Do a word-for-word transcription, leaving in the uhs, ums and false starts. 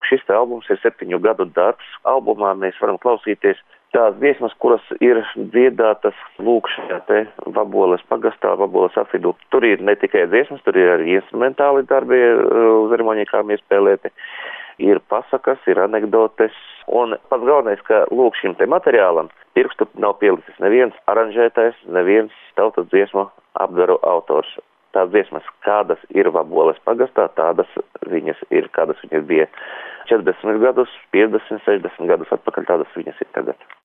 šis te albums ir septiņu gadu darbs. Albumā mēs varam klausīties tās dziesmas, kuras ir dziedātas lūk šajā te Vaboles pagastā, Vaboles apvidū. Tur ir ne tikai dziesmas, tur ir arī instrumentāli darbi uz harmonikām iespēlēti. Ir pasakas, ir anekdotes, un pats galvenais, ka lūk šim te materiālam pirkstu nav pielicis neviens aranžētais, neviens tautas dziesmu apdaru autors. Tās dziesmas, kādas ir Vaboles pagastā, tādas viņas ir, kādas viņas bija četrdesmit gadus, piecdesmit, sešdesmit gadus atpakaļ, tādas viņas ir tagad.